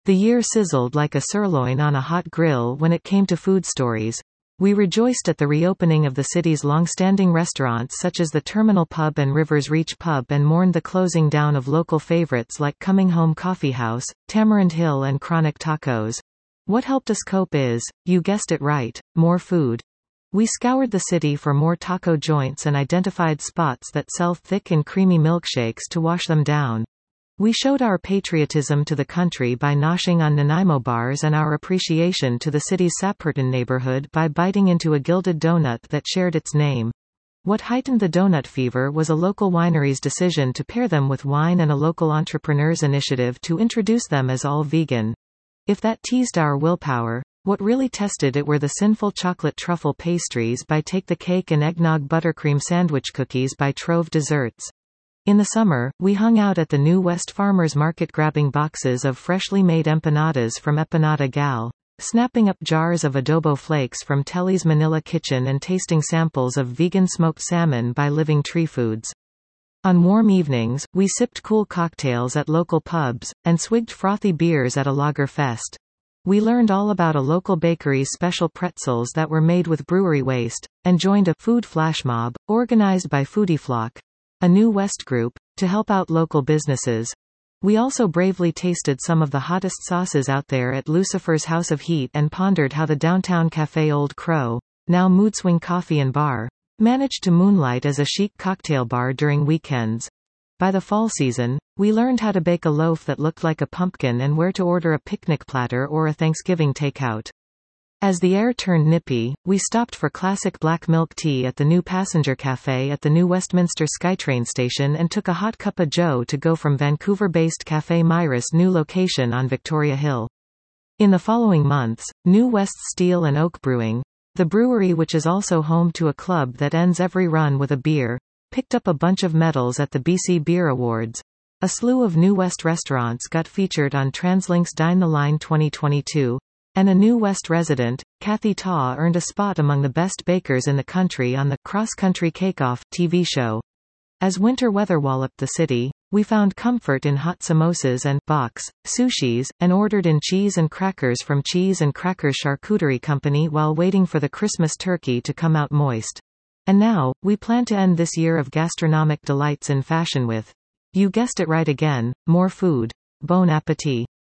The year sizzled like a sirloin on a hot grill when it came to food stories. We rejoiced at the reopening of the city's long-standing restaurants such as the Terminal Pub and Rivers Reach Pub and mourned the closing down of local favorites like Coming Home Coffee House, Tamarind Hill and Chronic Tacos. What helped us cope is, you guessed it right, more food. We scoured the city for more taco joints and identified spots that sell thick and creamy milkshakes to wash them down. We showed our patriotism to the country by noshing on Nanaimo bars and our appreciation to the city's Sapperton neighborhood by biting into a gilded donut that shared its name. What heightened the donut fever was a local winery's decision to pair them with wine and a local entrepreneur's initiative to introduce them as all vegan. If that teased our willpower, what really tested it were the sinful chocolate truffle pastries by Take the Cake and eggnog buttercream sandwich cookies by Trove Desserts. In the summer, we hung out at the New West Farmers Market grabbing boxes of freshly made empanadas from Empanada Gal, snapping up jars of adobo flakes from Telly's Manila Kitchen and tasting samples of vegan smoked salmon by Living Tree Foods. On warm evenings, we sipped cool cocktails at local pubs, and swigged frothy beers at a lager fest. We learned all about a local bakery's special pretzels that were made with brewery waste, and joined a food flash mob, organized by Foodie Flock, a New West group, to help out local businesses. We also bravely tasted some of the hottest sauces out there at Lucifer's House of Heat and pondered how the downtown cafe Old Crow, now Moodswing Coffee and Bar, managed to moonlight as a chic cocktail bar during weekends. By the fall season, we learned how to bake a loaf that looked like a pumpkin and where to order a picnic platter or a Thanksgiving takeout. As the air turned nippy, we stopped for classic black milk tea at the new passenger cafe at the new Westminster SkyTrain station and took a hot cup of joe to go from Vancouver-based Café Myra's new location on Victoria Hill. In the following months, New West's Steel and Oak Brewing, the brewery which is also home to a club that ends every run with a beer, picked up a bunch of medals at the BC Beer Awards. A slew of New West restaurants got featured on TransLink's Dine the Line 2022. And a New West resident, Kathy Taw, earned a spot among the best bakers in the country on the Cross Country Cake Off TV show. As winter weather walloped the city, we found comfort in hot samosas and box sushis, and ordered in cheese and crackers from Cheese and Crackers Charcuterie Company while waiting for the Christmas turkey to come out moist. And now, we plan to end this year of gastronomic delights in fashion with, you guessed it right again, more food. Bon appétit.